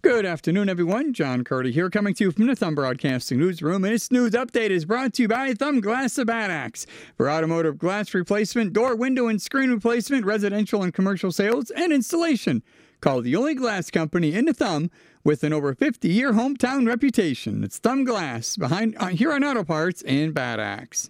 Good afternoon, everyone. John Curdy here, coming to you from the Thumb Broadcasting Newsroom. And this news update is brought to you by Thumb Glass of Bad Axe. For automotive glass replacement, door, window, and screen replacement, residential and commercial sales, and installation. Call the only glass company in the Thumb with an over 50-year hometown reputation. It's Thumb Glass, behind here on Auto Parts in Bad Axe.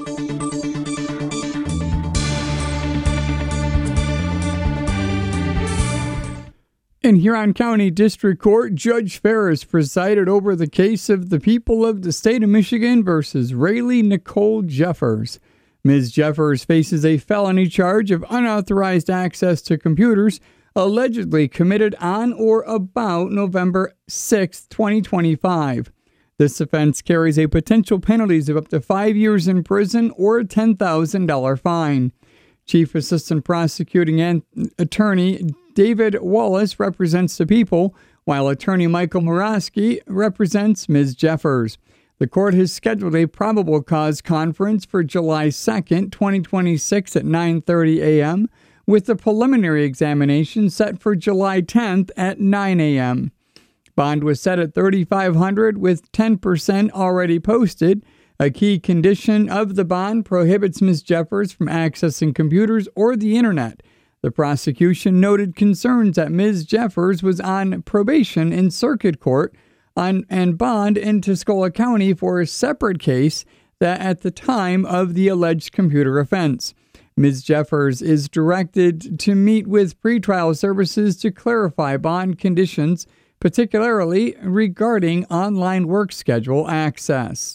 In Huron County District Court, Judge Ferris presided over the case of the people of the state of Michigan versus Rayleigh Nicole Jeffers. Ms. Jeffers faces a felony charge of unauthorized access to computers allegedly committed on or about November 6, 2025. This offense carries a potential penalties of up to 5 years in prison or a $10,000 fine. Chief Assistant Prosecuting Attorney David Wallace represents the people, while Attorney Michael Morawski represents Ms. Jeffers. The court has scheduled a probable cause conference for July 2nd, 2026 at 9:30 a.m., with the preliminary examination set for July 10th at 9 a.m. Bond was set at $3,500 with 10% already posted. A key condition of the bond prohibits Ms. Jeffers from accessing computers or the internet. The prosecution noted concerns that Ms. Jeffers was on probation in circuit court and bond in Tuscola County for a separate case that at the time of the alleged computer offense. Ms. Jeffers is directed to meet with pretrial services to clarify bond conditions, particularly regarding online work schedule access.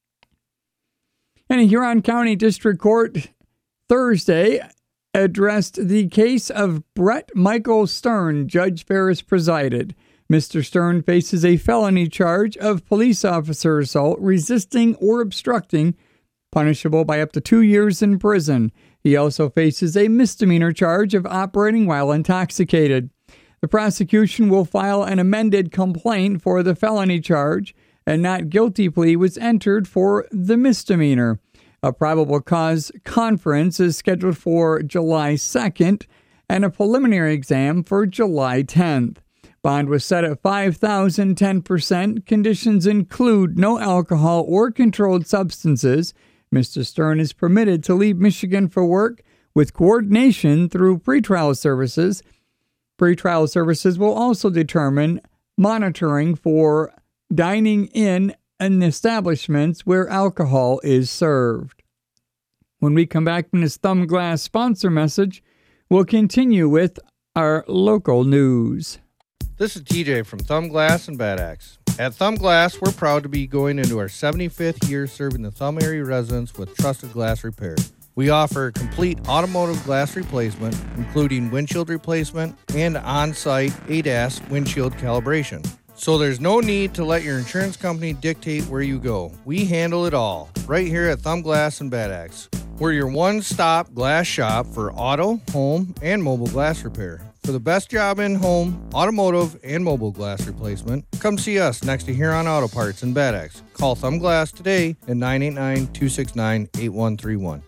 And a Huron County District Court Thursday addressed the case of Brett Michael Stern. Judge Ferris presided. Mr. Stern faces a felony charge of police officer assault, resisting or obstructing, punishable by up to 2 years in prison. He also faces a misdemeanor charge of operating while intoxicated. The prosecution will file an amended complaint for the felony charge. A not guilty plea was entered for the misdemeanor. A probable cause conference is scheduled for July 2nd and a preliminary exam for July 10th. Bond was set at $5,000, 10%. Conditions include no alcohol or controlled substances. Mr. Stern is permitted to leave Michigan for work with coordination through pretrial services. Pretrial services will also determine monitoring for dining in establishments where alcohol is served. When we come back from this Thumb Glass sponsor message, we'll continue with our local news. This is TJ from Thumb Glass and Bad Axe. At Thumb Glass, we're proud to be going into our 75th year serving the Thumb area residents with trusted glass repair. We offer complete automotive glass replacement, including windshield replacement and on-site ADAS windshield calibration. So there's no need to let your insurance company dictate where you go. We handle it all, right here at Thumb Glass and Bad Axe. We're your one-stop glass shop for auto, home, and mobile glass repair. For the best job in home, automotive, and mobile glass replacement, come see us next to Huron Auto Parts in Bad Axe. Call Thumb Glass today at 989-269-8131.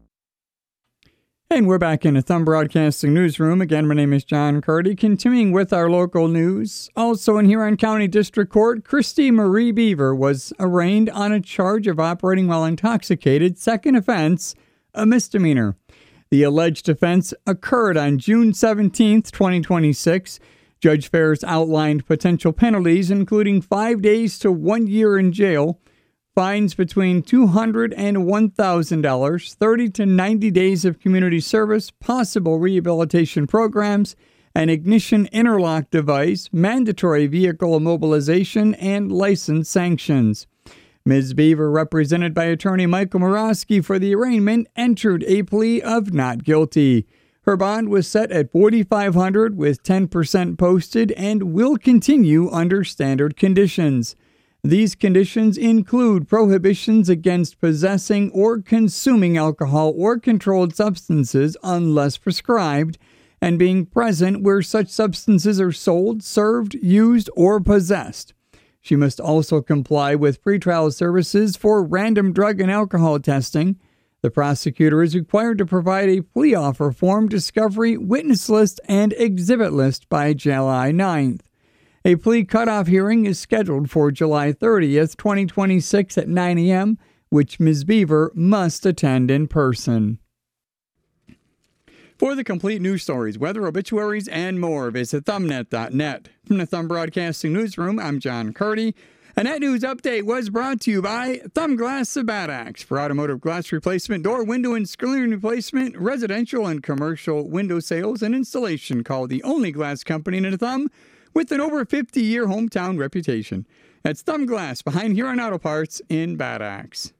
And we're back in the Thumb Broadcasting Newsroom. Again, my name is John Curdy, continuing with our local news. Also in Huron County District Court, Christy Marie Beaver was arraigned on a charge of operating while intoxicated, second offense, a misdemeanor. The alleged offense occurred on June 17, 2026. Judge Ferris outlined potential penalties, including 5 days to 1 year in jail, fines between $200 and $1,000, 30 to 90 days of community service, possible rehabilitation programs, an ignition interlock device, mandatory vehicle immobilization, and license sanctions. Ms. Beaver, represented by attorney Michael Morawski for the arraignment, entered a plea of not guilty. Her bond was set at $4,500 with 10% posted and will continue under standard conditions. These conditions include prohibitions against possessing or consuming alcohol or controlled substances unless prescribed, and being present where such substances are sold, served, used, or possessed. She must also comply with pretrial services for random drug and alcohol testing. The prosecutor is required to provide a plea offer form, discovery, witness list, and exhibit list by July 9th. A plea cutoff hearing is scheduled for July 30th, 2026 at 9 a.m., which Ms. Beaver must attend in person. For the complete news stories, weather, obituaries, and more, visit thumbnet.net. From the Thumb Broadcasting Newsroom, I'm John Curdy. And that news update was brought to you by Thumb Glass of Bad Axe for automotive glass replacement, door, window, and screen replacement, residential and commercial window sales and installation. Called the only glass company in the Thumb with an over 50-year hometown reputation. That's Thumb Glass behind Huron Auto Parts in Bad Axe.